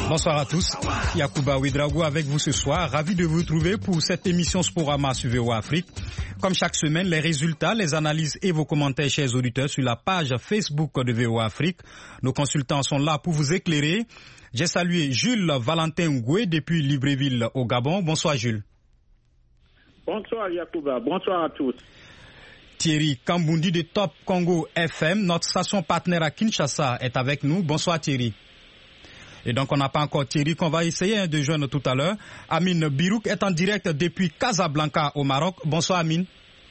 Bonsoir à tous, Yacouba Ouedraogo avec vous ce soir, ravi de vous retrouver pour cette émission Sporama sur VOA Afrique. Comme chaque semaine, les résultats, les analyses et vos commentaires, chers auditeurs, sur la page Facebook de VOA Afrique. Nos consultants sont là pour vous éclairer. J'ai salué Jules Valentin Ngoué depuis Libreville au Gabon. Bonsoir Jules. Bonsoir Yacouba, bonsoir à tous. Thierry Kambundi de Top Congo FM, notre station partenaire à Kinshasa, est avec nous. Bonsoir Thierry. Et donc on n'a pas encore Thierry qu'on va essayer de joindre tout à l'heure. Amine Birouk est en direct depuis Casablanca au Maroc. Bonsoir Amine.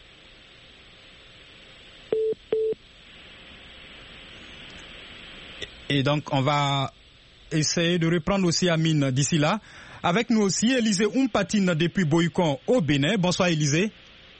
Et donc on va essayer de reprendre aussi Amine d'ici là. Avec nous aussi Élisée Oumpatine depuis Boycon au Bénin. Bonsoir Élisée.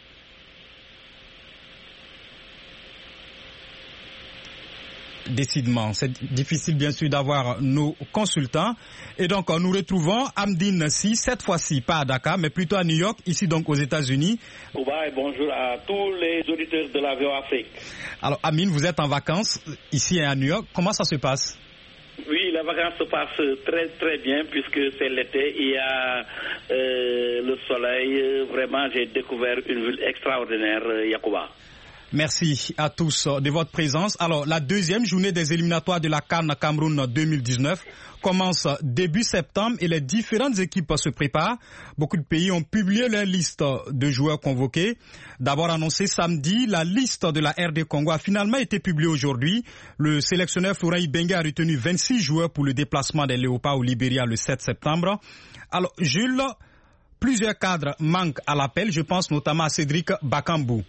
Décidément, c'est difficile bien sûr d'avoir nos consultants. Et donc nous retrouvons Amdine Si, cette fois-ci pas à Dakar, mais plutôt à New York, ici donc aux États-Unis. Bonjour à tous les auditeurs de la VOA Afrique. Alors Amine, vous êtes en vacances ici à New York. Comment ça se passe? Oui, la vacance se passe très très bien puisque c'est l'été, il y a le soleil. Vraiment, j'ai découvert une ville extraordinaire, Yacouba. Merci à tous de votre présence. Alors, la deuxième journée des éliminatoires de la CAN Cameroun 2019 commence début septembre et les différentes équipes se préparent. Beaucoup de pays ont publié leur liste de joueurs convoqués. D'abord annoncé samedi, la liste de la RD Congo a finalement été publiée aujourd'hui. Le sélectionneur Florent Ibenge a retenu 26 joueurs pour le déplacement des Léopards au Libéria le 7 septembre. Alors, Jules, plusieurs cadres manquent à l'appel. Je pense notamment à Cédric Bakambu.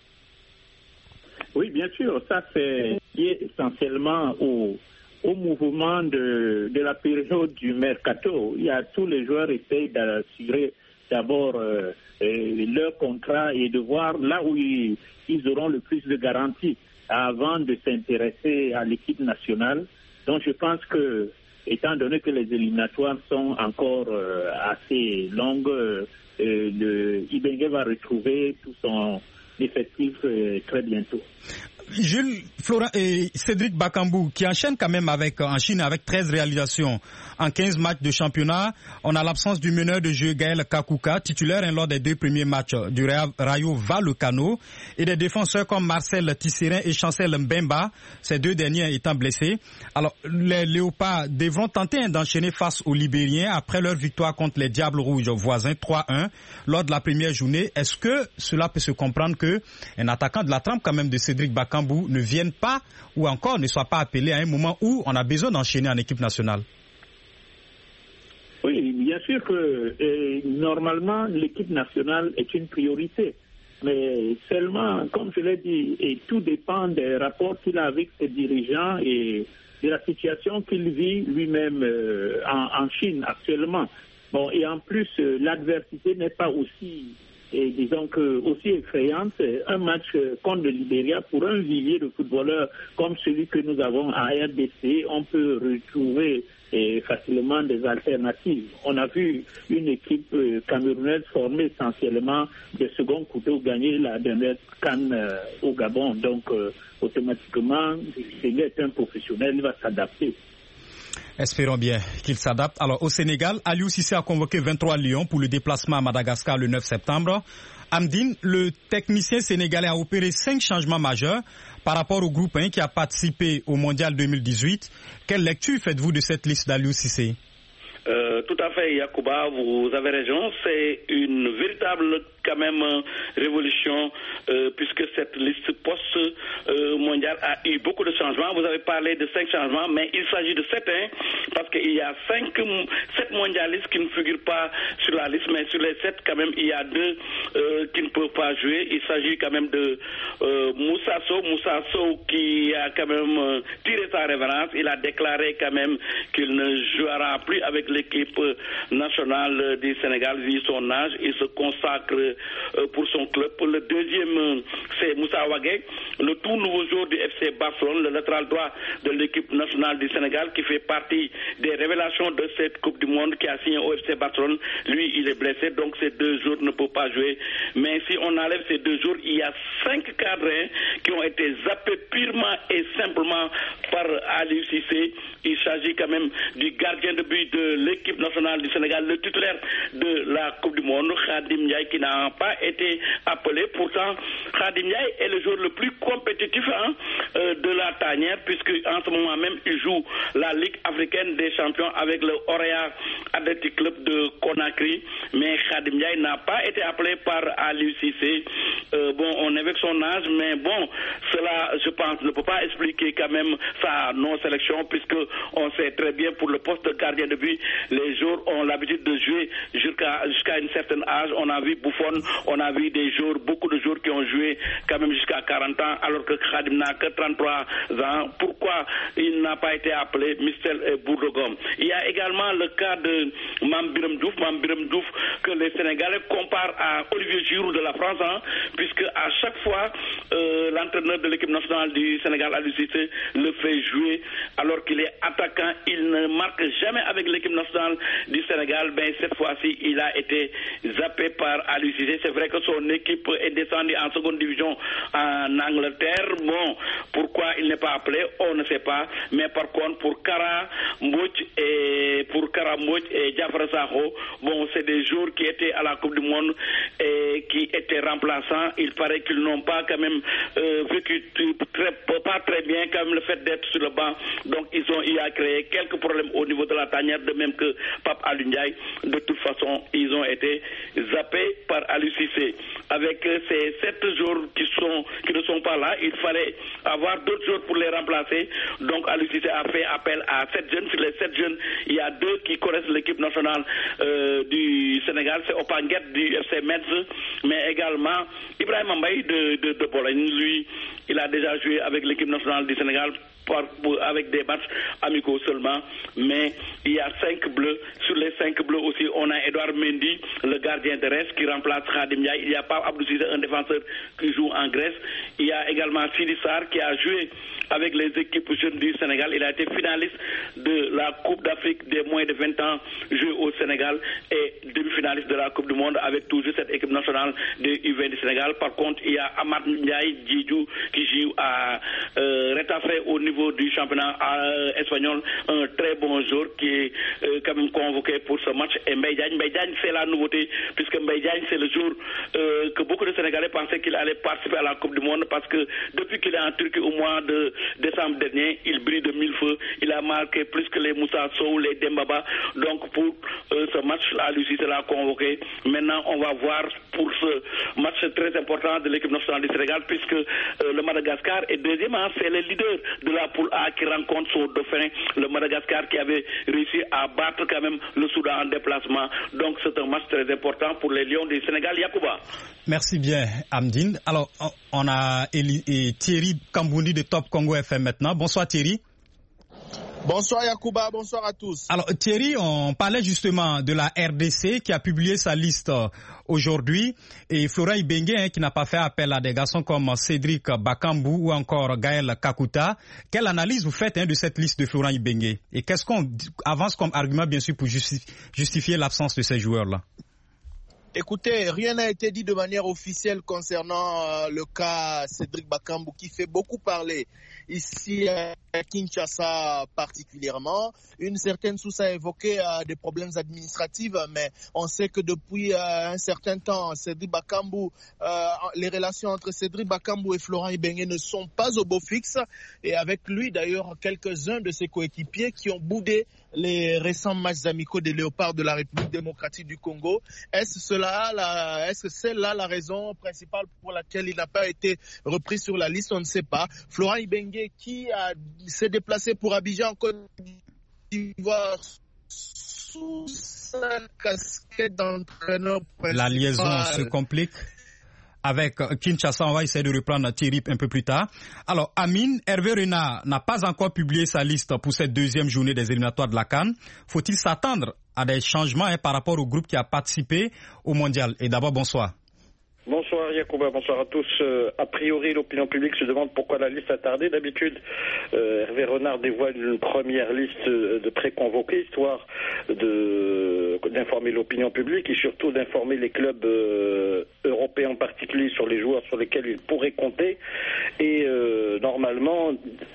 Oui, bien sûr, ça c'est lié essentiellement au mouvement de la période du mercato. Il y a tous les joueurs essayent d'assurer d'abord leur contrat et de voir là où ils auront le plus de garanties avant de s'intéresser à l'équipe nationale. Donc je pense que, étant donné que les éliminatoires sont encore assez longues, Ibenge va retrouver tout son effectif très bientôt. Jules, Florent et Cédric Bakambu qui enchaîne quand même en Chine avec 13 réalisations en 15 matchs de championnat. On a l'absence du meneur de jeu Gaël Kakuka, titulaire lors des 2 premiers matchs du Rayo Vallecano, et des défenseurs comme Marcel Tisserand et Chancel Mbemba, ces 2 derniers étant blessés. Alors, les Léopards devront tenter d'enchaîner face aux Libériens après leur victoire contre les Diables Rouges voisins 3-1 lors de la première journée. Est-ce que cela peut se comprendre qu'un attaquant de la trempe quand même de Cédric Bakambu ne vienne pas ou encore ne soit pas appelé à un moment où on a besoin d'enchaîner en équipe nationale? Oui, bien sûr que normalement l'équipe nationale est une priorité. Mais seulement, comme je l'ai dit, et tout dépend des rapports qu'il a avec ses dirigeants et de la situation qu'il vit lui-même en Chine actuellement. Bon, et en plus, l'adversité n'est pas aussi aussi effrayante. Un match contre le Libéria, pour un vivier de footballeurs comme celui que nous avons à RDC, on peut retrouver facilement des alternatives. On a vu une équipe camerounaise formée essentiellement de second couteau gagner la dernière CAN au Gabon. Donc, automatiquement, s'il est un professionnel, il va s'adapter. Espérons bien qu'il s'adapte. Alors, au Sénégal, Aliou Cissé a convoqué 23 lions pour le déplacement à Madagascar le 9 septembre. Amdine, le technicien sénégalais a opéré 5 changements majeurs par rapport au groupe 1 qui a participé au Mondial 2018. Quelle lecture faites-vous de cette liste d'Aliou Cissé? Tout à fait, Yacouba, vous avez raison. C'est une véritable quand même révolution puisque cette liste post-mondiale a eu beaucoup de changements. Vous avez parlé de 5 changements, mais il s'agit de 7 parce qu'il y a 7 mondialistes qui ne figurent pas sur la liste, mais sur les 7 quand même il y a 2 qui ne peuvent pas jouer. Il s'agit quand même de Moussa Sow qui a quand même tiré sa révérence. Il a déclaré quand même qu'il ne jouera plus avec l'équipe nationale du Sénégal vu son âge. Il se consacre pour son club. Le deuxième, c'est Moussa Wagué, le tout nouveau joueur du FC Barcelone, le latéral droit de l'équipe nationale du Sénégal, qui fait partie des révélations de cette Coupe du Monde, qui a signé au FC Barcelone. Lui, il est blessé, donc ces 2 jours ne peut pas jouer. Mais si on enlève ces 2 jours, il y a 5 cadres qui ont été zappés purement et simplement par Aliou Cissé. Il s'agit quand même du gardien de but de l'équipe nationale du Sénégal, le titulaire de la Coupe du Monde, Khadim Ndiaye, qui n'a pas été appelé. Pourtant, Khadim Ndiaye est le joueur le plus compétitif de la tanière, puisque en ce moment même, il joue la Ligue africaine des champions avec le Orea Athletic Club de Conakry. Mais Khadim Ndiaye n'a pas été appelé par Aliou Cissé. On évoque son âge, mais bon, cela, je pense, ne peut pas expliquer quand même sa non-sélection, puisque on sait très bien, pour le poste de gardien de but, les joueurs ont l'habitude de jouer jusqu'à une certaine âge. On a vu Buffon, on a vu beaucoup de joueurs qui ont joué quand même jusqu'à 40 ans, alors que Khadim n'a que 33 ans. Pourquoi il n'a pas été appelé Michel Bourdogom? Il y a également le cas de Mambiram Diouf, que les Sénégalais comparent à Olivier Giroud de la France, puisque à chaque fois, l'entraîneur de l'équipe nationale du Sénégal, Aliou Cissé, le fait jouer alors qu'il est attaquant. Il ne marque jamais avec l'équipe nationale du Sénégal. Cette fois-ci, il a été zappé par Aliou Cissé. C'est vrai que son équipe est descendue en seconde division en Angleterre. Pourquoi il n'est pas appelé, on ne sait pas. Mais par contre, pour Kara Mbodj et Diafra Sakho, c'est des joueurs qui étaient à la Coupe du Monde et qui étaient remplaçants. Il paraît qu'ils n'ont pas quand même vécu pas très bien quand même le fait d'être sur le banc. Donc il a créé quelques problèmes au niveau de la tanière, de même que Pape Aliou Ndiaye. De toute façon, ils ont été zappés par Aliou Cissé. Avec ces 7 joueurs qui ne sont pas là, il fallait avoir d'autres joueurs pour les remplacer. Donc Aliou Cissé a fait appel à 7 jeunes. Sur les 7 jeunes, il y a 2 qui connaissent l'équipe nationale du Sénégal. C'est Opanguet du FC Metz, mais également Ibrahima Mbaye de Bologne. Lui, il a déjà joué avec l'équipe nationale du Sénégal avec des matchs amicaux seulement, mais il y a 5 bleus. Sur les 5 bleus aussi, on a Edouard Mendy, le gardien de reste, qui remplace Khadim Ndiaye. Il y a pas Abdou Cissé, un défenseur qui joue en Grèce. Il y a également Sidi Sarr qui a joué avec les équipes jeunes du Sénégal. Il a été finaliste de la Coupe d'Afrique des moins de 20 ans jouée au Sénégal et demi-finaliste de la Coupe du Monde avec toujours cette équipe nationale des U20 du Sénégal. Par contre, il y a Amad Ndiaye Djidjou qui joue à Retafe au niveau du championnat espagnol, un très bon joueur qui est quand même convoqué pour ce match. Et Mbaye Diagne, c'est la nouveauté, puisque Mbaye Diagne, c'est le jour que beaucoup de Sénégalais pensaient qu'il allait participer à la Coupe du Monde, parce que depuis qu'il est en Turquie au mois de décembre dernier, il brille de 1000 feux. Il a marqué plus que les Moussa Sow, les Dembaba. Donc pour ce match-là, lui aussi, c'est l'a convoqué. Maintenant, on va voir pour ce match très important de l'équipe nationale du Sénégal, puisque le Madagascar est deuxième. C'est le leader de la poule A qui rencontre son dauphin, le Madagascar, qui avait réussi à battre quand même le Soudan en déplacement. Donc c'est un match très important pour les Lions du Sénégal. Yacouba. Merci bien, Amdine. Alors, on a Thierry Kambouni de Top Congo FM maintenant. Bonsoir Thierry. Bonsoir Yacouba, bonsoir à tous. Alors Thierry, on parlait justement de la RDC qui a publié sa liste aujourd'hui, et Florent Ibenge qui n'a pas fait appel à des garçons comme Cédric Bakambu ou encore Gaël Kakuta. Quelle analyse vous faites de cette liste de Florent Ibenge, et qu'est-ce qu'on avance comme argument bien sûr pour justifier l'absence de ces joueurs-là? Écoutez, rien n'a été dit de manière officielle concernant le cas Cédric Bakambu, qui fait beaucoup parler ici à Kinshasa particulièrement. Une certaine source a évoqué des problèmes administratifs, mais on sait que depuis un certain temps, Cédric Bakambu, les relations entre Cédric Bakambu et Florent Ibenge ne sont pas au beau fixe. Et avec lui, d'ailleurs, quelques-uns de ses coéquipiers qui ont boudé les récents matchs amicaux des Léopards de la République démocratique du Congo. Est-ce que c'est là la raison principale pour laquelle il n'a pas été repris sur la liste? On ne sait pas. Florent Ibenge qui s'est déplacé pour Abidjan en Côte d'Ivoire sous sa casquette d'entraîneur principal. La liaison se complique. Avec Kinshasa, on va essayer de reprendre Thierry un peu plus tard. Alors, Amine, Hervé Renard n'a pas encore publié sa liste pour cette deuxième journée des éliminatoires de la CAN. Faut-il s'attendre à des changements par rapport au groupe qui a participé au mondial? Et d'abord, bonsoir. Bonsoir Yacouba, bonsoir à tous. A priori, l'opinion publique se demande pourquoi la liste a tardé. D'habitude, Hervé Renard dévoile une première liste de pré-convoqués, histoire d'informer l'opinion publique et surtout d'informer les clubs européens en particulier sur les joueurs sur lesquels ils pourraient compter. Et normalement,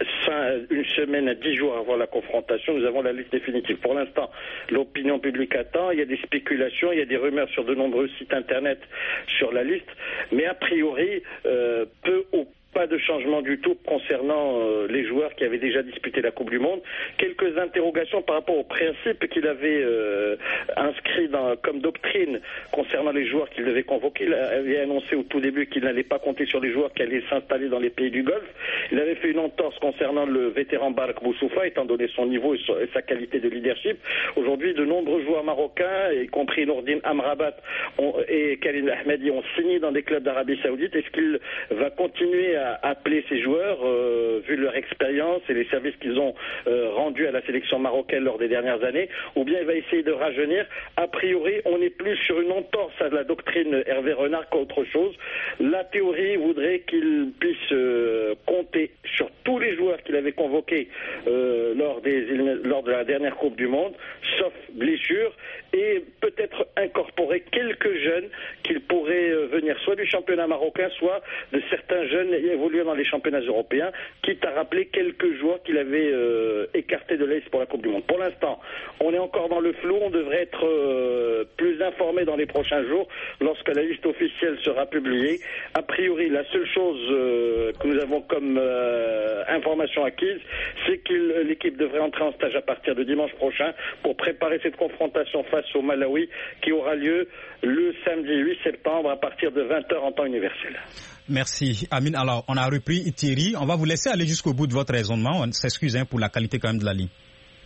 une semaine à 10 jours avant la confrontation, nous avons la liste définitive. Pour l'instant, l'opinion publique attend. Il y a des spéculations, il y a des rumeurs sur de nombreux sites internet sur la liste. Mais a priori, peu ou pas de changement du tout concernant les joueurs qui avaient déjà disputé la Coupe du Monde. Quelques interrogations par rapport au principe qu'il avait inscrit comme doctrine concernant les joueurs qu'il devait convoquer. Il avait annoncé au tout début qu'il n'allait pas compter sur les joueurs qui allaient s'installer dans les pays du Golfe. Il avait fait une entorse concernant le vétéran Barak Boussoufa, étant donné son niveau et sa qualité de leadership. Aujourd'hui, de nombreux joueurs marocains, y compris Nourdine Amrabat et Khalid Ahmadi, ont signé dans des clubs d'Arabie Saoudite. Est-ce qu'il va continuer à appeler ces joueurs, vu leur expérience et les services qu'ils ont rendus à la sélection marocaine lors des dernières années, ou bien il va essayer de rajeunir? A priori, on est plus sur une entorse à la doctrine Hervé Renard qu'autre chose. La théorie voudrait qu'il puisse compter sur tous les joueurs qu'il avait convoqués lors de la dernière Coupe du Monde, sauf blessure, et peut-être incorporer quelques jeunes qu'il pourrait venir soit du championnat marocain, soit de certains jeunes évoluant dans les championnats européens, quitte à rappeler quelques joueurs qu'il avait écartés de la liste pour la Coupe du Monde. Pour l'instant, on est encore dans le flou, on devrait être plus informé dans les prochains jours lorsque la liste officielle sera publiée. A priori, la seule chose que nous avons comme information acquise, c'est que l'équipe devrait entrer en stage à partir de dimanche prochain pour préparer cette confrontation face au Malawi qui aura lieu le samedi 8 septembre à partir de 20h en temps universel. Merci Amine. Alors, on a repris Thierry. On va vous laisser aller jusqu'au bout de votre raisonnement. On s'excuse pour la qualité quand même de la ligne.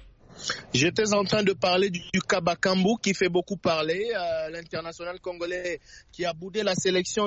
J'étais en train de parler du cas Bakambu qui fait beaucoup parler, l'international congolais qui a boudé la sélection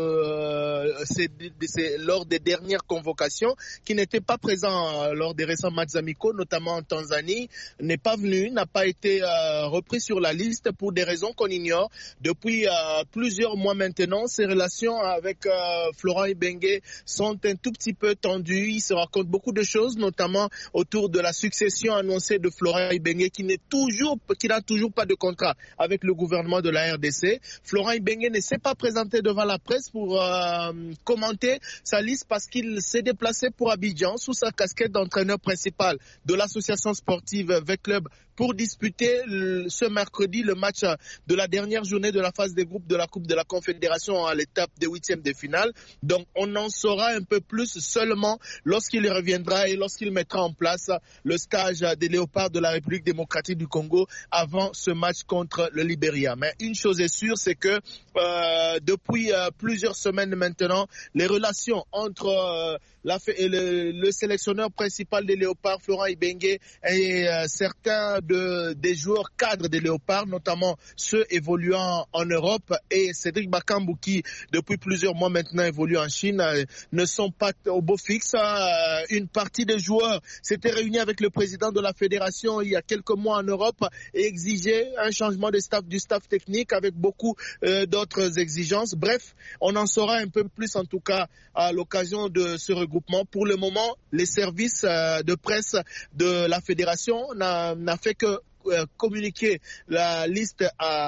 lors des dernières convocations, qui n'était pas présent lors des récents matchs amicaux, notamment en Tanzanie, n'est pas venu, n'a pas été repris sur la liste pour des raisons qu'on ignore. Depuis plusieurs mois maintenant, ses relations avec Florent Ibenge sont un tout petit peu tendues. Il se raconte beaucoup de choses, notamment autour de la succession annoncée de Florent Ibenge qui n'a toujours pas de contrat avec le gouvernement de la RDC. Florent Ibenge ne s'est pas présenté devant la presse pour commenter sa liste parce qu'il s'est déplacé pour Abidjan sous sa casquette d'entraîneur principal de l'association sportive V-Club pour disputer ce mercredi le match de la dernière journée de la phase des groupes de la Coupe de la Confédération à l'étape des huitièmes de finale. Donc on en saura un peu plus seulement lorsqu'il reviendra et lorsqu'il mettra en place le stage des Léopards de la République démocratique du Congo avant ce match contre le Libéria. Mais une chose est sûre, c'est que depuis plusieurs semaines maintenant, les relations entre le sélectionneur principal des Léopards, Florent Ibenge, et certains des joueurs cadres des Léopards, notamment ceux évoluant en Europe, et Cédric Bakambu qui, depuis plusieurs mois maintenant, évolue en Chine, ne sont pas au beau fixe. Une partie des joueurs s'était réunie avec le président de la fédération il y a quelques mois en Europe et exigeait un changement du staff technique avec beaucoup d'autres exigences. Bref, on en saura un peu plus en tout cas à l'occasion de ce regroupement. Pour le moment, les services de presse de la fédération n'a fait que communiquer la liste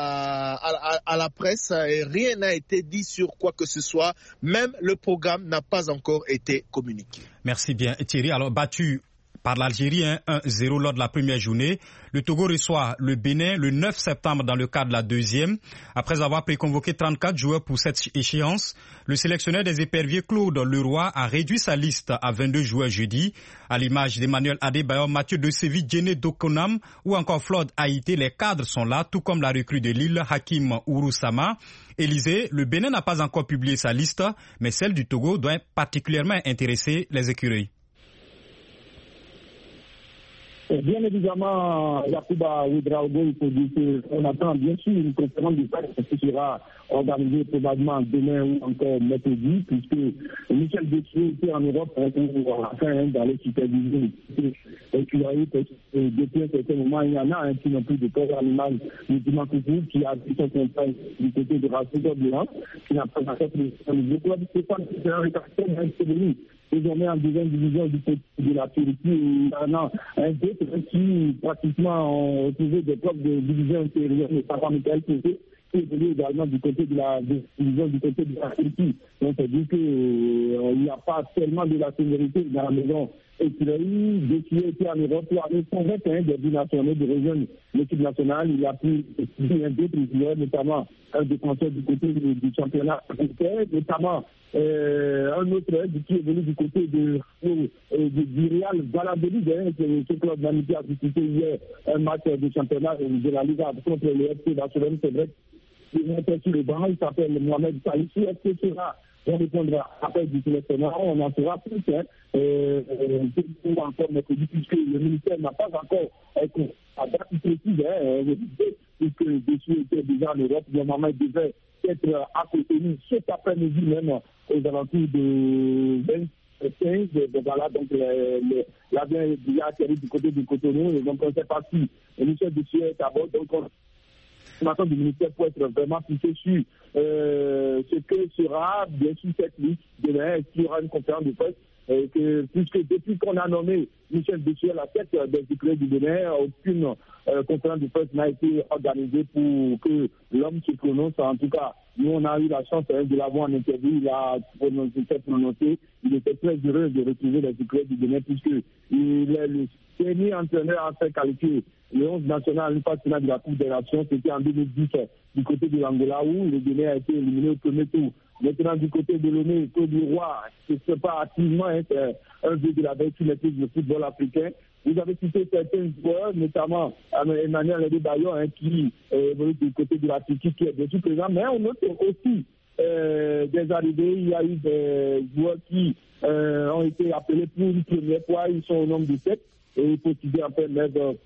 à la presse et rien n'a été dit sur quoi que ce soit. Même le programme n'a pas encore été communiqué. Merci bien Thierry. Alors battu par l'Algérie 1-0 lors de la première journée, le Togo reçoit le Bénin le 9 septembre dans le cadre de la deuxième. Après avoir préconvoqué 34 joueurs pour cette échéance, le sélectionneur des éperviers Claude Leroy a réduit sa liste à 22 joueurs jeudi. À l'image d'Emmanuel Adebayor, Mathieu de Séville, Djené Dokonam ou encore Flod Haïté, les cadres sont là, tout comme la recrue de Lille, Hakim Ouroussama. Élysée, le Bénin n'a pas encore publié sa liste, mais celle du Togo doit particulièrement intéresser les écureuils. Bien évidemment, Yacouba Ouedraogo, il faut dire qu'on attend bien sûr une conférence de presse qui sera organisée probablement demain ou encore mercredi, puisque Michel Deschamps était en Europe pour la fin dans les supervisions. Et puis, depuis un certain moment, il y en a qui n'ont plus de corps animal, notamment Coucou, qui a pris son contrat du côté de Racing Blanc, qui n'a pas encore pris le club. C'est pas un récapitule, c'est devenu désormais en deuxième division du côté de la Turquie. Il y en a un d'autres qui pratiquement ont trouvé des clubs de division intérieure, mais pas Michael Pété, qui est venu également du côté de la division du côté de la Turquie. Donc ça dit qu'il n'y a pas tellement de la sécurité dans la maison. Et puis Deschamps était en Europe pour aller convaincre des binationaux de rejoindre l'équipe nationale. Il a pris un d'autres joueurs, notamment un défenseur du côté du championnat africain, notamment un autre qui est venu du côté du Real Valladolid, ce club d'amitié a disputé hier un match de championnat de la Liga contre le FC Barcelone. C'est vrai qu'il est sur le banc, il s'appelle Mohamed Salissi. Est-ce que sera on répondra après du sélectionneur, on en saura plus. Encore mercredi, puisque le ministère n'a pas encore à date précise, puisque Deschamps était déjà en Europe, normalement il devait être à côté de nous cet après-midi même aux alentours de 25 voilà, donc l'avion est déjà atterri du côté de Cotonou, et donc on ne sait pas si Michel Deschamps est à bord, donc on du ministère pour être vraiment poussé sur ce que sera bien sûr cette liste demain, est-ce qu'il y aura une conférence de presse, puisque depuis qu'on a nommé Michel Deschamps à la tête des éclairs du Bénin, aucune conférence de presse n'a été organisée pour que l'homme se prononce. En tout cas, nous on a eu la chance de l'avoir en interview, il a prononcé, il était très heureux de retrouver les éclairs du Bénin, puisque il est le dernier entraîneur à faire qualifier le 11 national, une phase finale de la Coupe des Nations, c'était en 2010 du côté de l'Angola où le Bénin a été éliminé au premier tour. Maintenant, du côté de l'ONU, Côte d'Ivoire, ce n'est pas activement un jeu de la veille sur les pistes de football africain. Vous avez cité certains joueurs, notamment Emmanuel Adebayo, qui évolue du côté de la Turquie, qui est bien sûr présent, mais on note aussi des arrivées. Il y a eu des joueurs qui ont été appelés pour une première fois, ils sont au nombre de 7. Et il faut citer un peu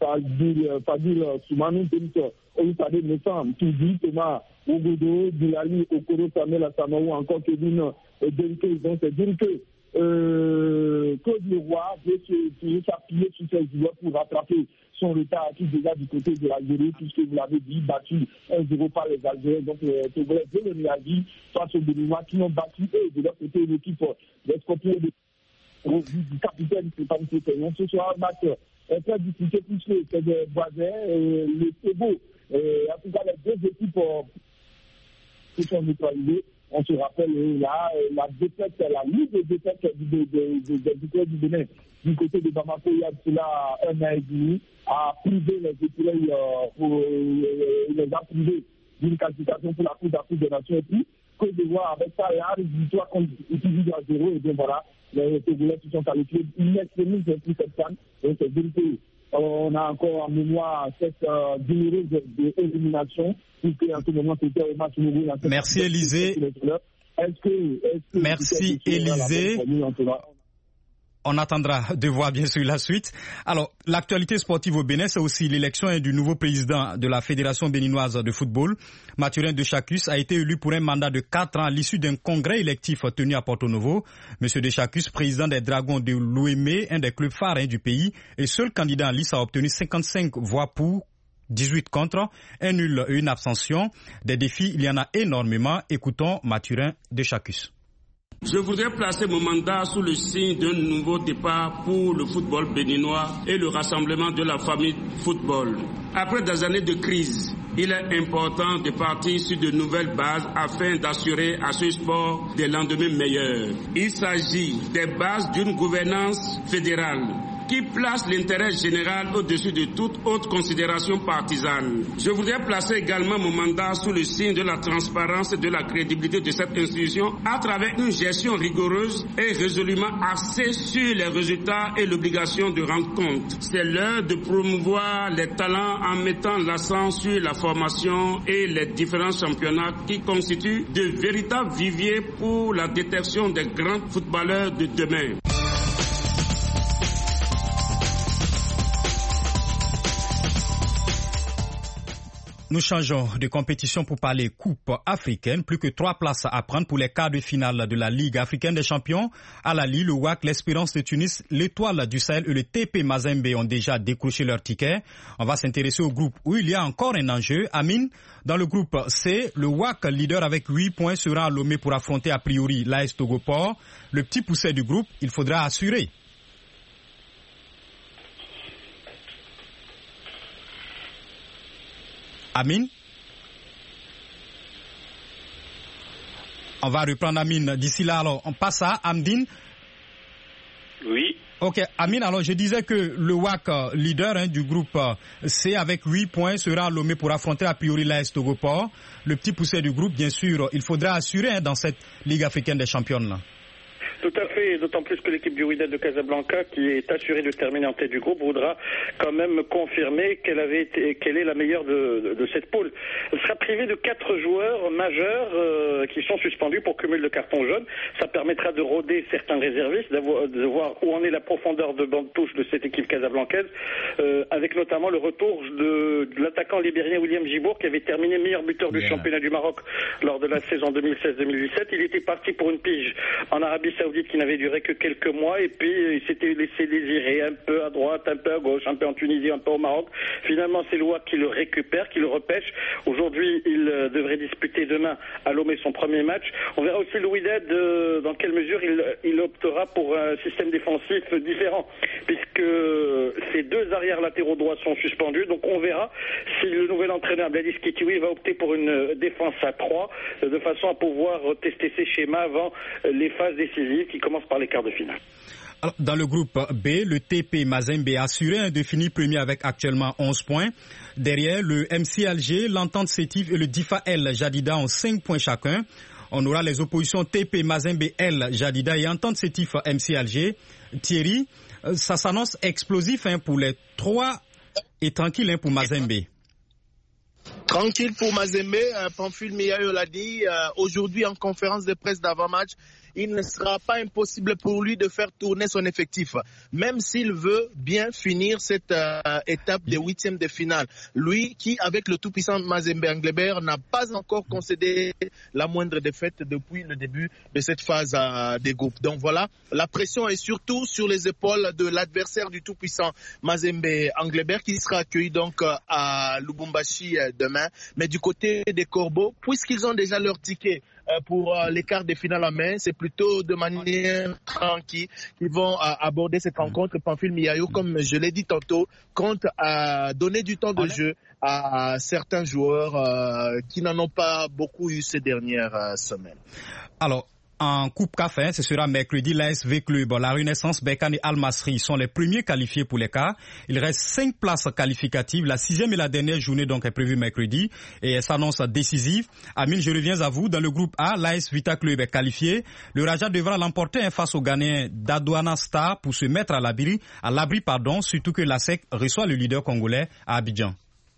Fadil Soumanou, Olufade Messam, Tudi, Thomas Ogodo, Bilali, Okoro, Samuel Asamaou, encore Kevin Denke. Donc c'est dire que Côte d'Ivoire veut s'appuyer sur ces joueurs pour rattraper son retard acquis déjà du côté de l'Algérie, puisque vous l'avez dit, battu 1-0 par les Algériens. Donc les Togolais veulent le réagir face aux Béninois qui l'ont battu et de leur côté l'équipe des Scorpions du capitaine, c'est pas une question. Ce soir, un match très difficile puisque c'est des voisins, le Togo, en tout cas les deux équipes qui sont neutralisées. On se rappelle là, la défaite, la mise de défaite du Bénin du côté de Bamako, il y a cela un an et demi, a privé les écureuils, les a privés d'une qualification pour la Coupe d'Afrique des Nations. Et puis, Côte d'Ivoire, avec ça, il y a une victoire contre utilisée à 0, et bien voilà, les Togolais qui sont qualifiés, ils n'extrémisent plus cette canne. Donc, c'est dire qu'on a encore en mémoire cette douloureuse élimination, puisque en ce moment, c'était au match nouveau. Merci, Élisée. Merci, Élisée. On attendra de voir bien sûr la suite. Alors, l'actualité sportive au Bénin, c'est aussi l'élection du nouveau président de la Fédération béninoise de football. Mathurin Deschacus a été élu pour un mandat de 4 ans à l'issue d'un congrès électif tenu à Porto Novo. Monsieur Deschacus, président des Dragons de l'OME, un des clubs phares du pays, et seul candidat en lice, a obtenu 55 voix pour, 18 contre, un nul et une abstention. Des défis, il y en a énormément. Écoutons Mathurin Deschacus. Je voudrais placer mon mandat sous le signe d'un nouveau départ pour le football béninois et le rassemblement de la famille football. Après des années de crise, il est important de partir sur de nouvelles bases afin d'assurer à ce sport des lendemains meilleurs. Il s'agit des bases d'une gouvernance fédérale qui place l'intérêt général au-dessus de toute autre considération partisane. Je voudrais placer également mon mandat sous le signe de la transparence et de la crédibilité de cette institution à travers une gestion rigoureuse et résolument axée sur les résultats et l'obligation de rendre compte. C'est l'heure de promouvoir les talents en mettant l'accent sur la formation et les différents championnats qui constituent de véritables viviers pour la détection des grands footballeurs de demain. Nous changeons de compétition pour parler Coupe africaine. Plus que 3 places à prendre pour les quarts de finale de la Ligue africaine des champions. Al Ahly, le WAC, l'Espérance de Tunis, l'Étoile du Sahel et le TP Mazembe ont déjà décroché leur ticket. On va s'intéresser au groupe où il y a encore un enjeu. Amine, dans le groupe C, le WAC, leader avec 8 points, sera à Lomé pour affronter a priori l'AS Togoport. Le petit pousset du groupe, il faudra assurer. Amine. On va reprendre Amine. D'ici là, alors, on passe à Amdine. Oui. Ok, Amine, alors je disais que le WAC, leader du groupe C, avec 8 points, sera à Lomé pour affronter a priori l'AS Togoport. Le petit pousset du groupe, bien sûr, il faudra assurer dans cette Ligue africaine des champions là. Tout à fait, d'autant plus que l'équipe du Wydad de Casablanca, qui est assurée de terminer en tête du groupe, voudra quand même confirmer qu'elle est la meilleure de cette poule. Elle sera privée de 4 joueurs majeurs qui sont suspendus pour cumul de cartons jaunes. Ça permettra de rôder certains réservistes, de voir où en est la profondeur de banc de touche de cette équipe casablancaise, avec notamment le retour de l'attaquant libérien William Jibour, qui avait terminé meilleur buteur du championnat du Maroc lors de la saison 2016-2017. Il était parti pour une pige en Arabie Saoudite qui n'avait duré que quelques mois, et puis il s'était laissé désirer un peu à droite, un peu à gauche, un peu en Tunisie, un peu au Maroc. Finalement, c'est Loa qui le récupère, qui le repêche. Aujourd'hui, il devrait disputer demain à Lomé son premier match. On verra aussi le Wydad dans quelle mesure il optera pour un système défensif différent, puisque ses 2 arrières latéraux droits sont suspendus. Donc on verra si le nouvel entraîneur Dadis Kitiwi va opter pour une défense à 3, de façon à pouvoir tester ses schémas avant les phases décisives qui commence par les quarts de finale. Alors, dans le groupe B, le TP Mazembe a assuré de finir premier avec actuellement 11 points. Derrière, le MC Alger, l'Entente Sétif et le Difa El Jadida ont 5 points chacun. On aura les oppositions TP Mazembe El Jadida et Entente Sétif MC Alger. Thierry, ça s'annonce explosif pour les 3 et tranquille pour Mazembe. Tranquille pour Mazembe, Pamphile Miayo l'a dit, aujourd'hui en conférence de presse d'avant-match, il ne sera pas impossible pour lui de faire tourner son effectif, même s'il veut bien finir cette étape des 8e de finale. Lui qui, avec le tout-puissant Mazembe Anglebert, n'a pas encore concédé la moindre défaite depuis le début de cette phase des groupes. Donc voilà, la pression est surtout sur les épaules de l'adversaire du tout-puissant Mazembe Anglebert, qui sera accueilli donc à Lubumbashi demain. Mais du côté des Corbeaux, puisqu'ils ont déjà leur ticket pour les quarts de finale en main, c'est plutôt de manière tranquille qu'ils vont aborder cette rencontre. Pamphile Miayo, comme je l'ai dit tantôt, compte donner du temps de jeu à certains joueurs qui n'en ont pas beaucoup eu ces dernières semaines. Alors, en Coupe CAF, ce sera mercredi, l'ASV Club, la Renaissance, Berkane et Al Masry sont les premiers qualifiés pour les quarts. Il reste 5 places qualificatives. La 6e et la dernière journée donc est prévue mercredi et elle s'annonce décisive. Amine, je reviens à vous. Dans le groupe A, l'AS Vita Club est qualifié. Le Raja devra l'emporter face au Ghanéen d'Adouana Star pour se mettre à l'abri, surtout que la SEC reçoit le leader congolais à Abidjan.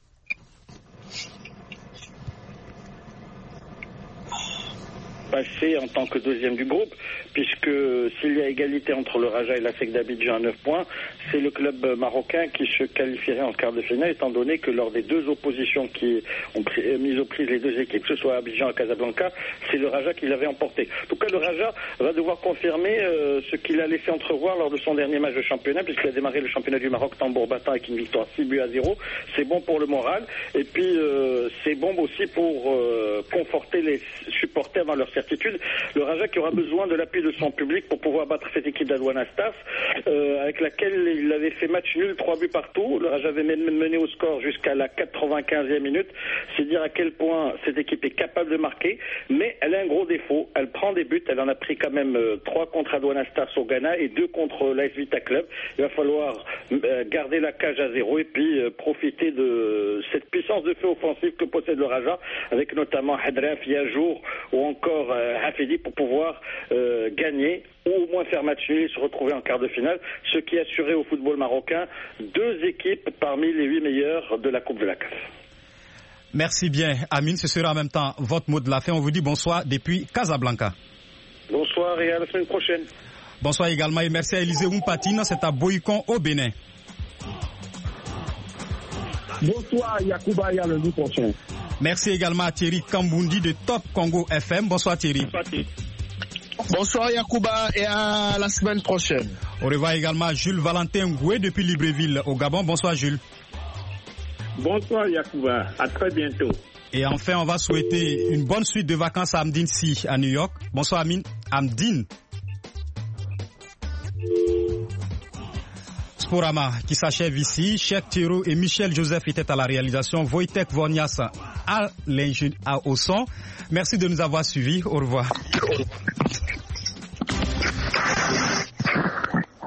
Passer en tant que 2e du groupe, puisque s'il y a égalité entre le Raja et la SEC d'Abidjan à 9 points, c'est le club marocain qui se qualifierait en quart de finale, étant donné que lors des 2 oppositions qui ont mis aux prises les 2 équipes, que ce soit Abidjan ou Casablanca, c'est le Raja qui l'avait emporté. En tout cas, le Raja va devoir confirmer ce qu'il a laissé entrevoir lors de son dernier match de championnat, puisqu'il a démarré le championnat du Maroc tambour battant avec une victoire 6-0. C'est bon pour le moral, et puis c'est bon aussi pour conforter les supporters dans leur certitude. Le Raja qui aura besoin de l'appui de son public pour pouvoir battre cette équipe d'Adouana Stars, avec laquelle il avait fait match nul, 3 buts partout. Le Raja avait même mené au score jusqu'à la 95e minute. C'est dire à quel point cette équipe est capable de marquer, mais elle a un gros défaut. Elle prend des buts, elle en a pris quand même 3 contre Adouana Stars au Ghana et 2 contre l'AS Vita Club. Il va falloir garder la cage à 0 et puis profiter de cette puissance de feu offensif que possède le Raja, avec notamment Hadraf, Yajour ou encore Hafidi pour pouvoir gagner ou au moins faire match nul et se retrouver en quart de finale, ce qui assurait au football marocain 2 équipes parmi les 8 meilleures de la Coupe de la CAF. Merci bien, Amine. Ce sera en même temps votre mot de la fin. On vous dit bonsoir depuis Casablanca. Bonsoir et à la semaine prochaine. Bonsoir également et merci à Élisée Oumpatine. C'est à Boycon au Bénin. Bonsoir Yacouba et à lundi prochain. Merci également à Thierry Kambundi de Top Congo FM. Bonsoir Thierry. Bonsoir Yacouba et à la semaine prochaine. Au revoir également à Jules Valentin Ngoué depuis Libreville au Gabon. Bonsoir Jules. Bonsoir Yacouba, à très bientôt. Et enfin, on va souhaiter une bonne suite de vacances à Amdine Si à New York. Bonsoir Amdine. Sporama qui s'achève ici. Cheikh Thiro et Michel Joseph étaient à la réalisation. Wojtek Vornias au son. Merci de nous avoir suivis. Au revoir.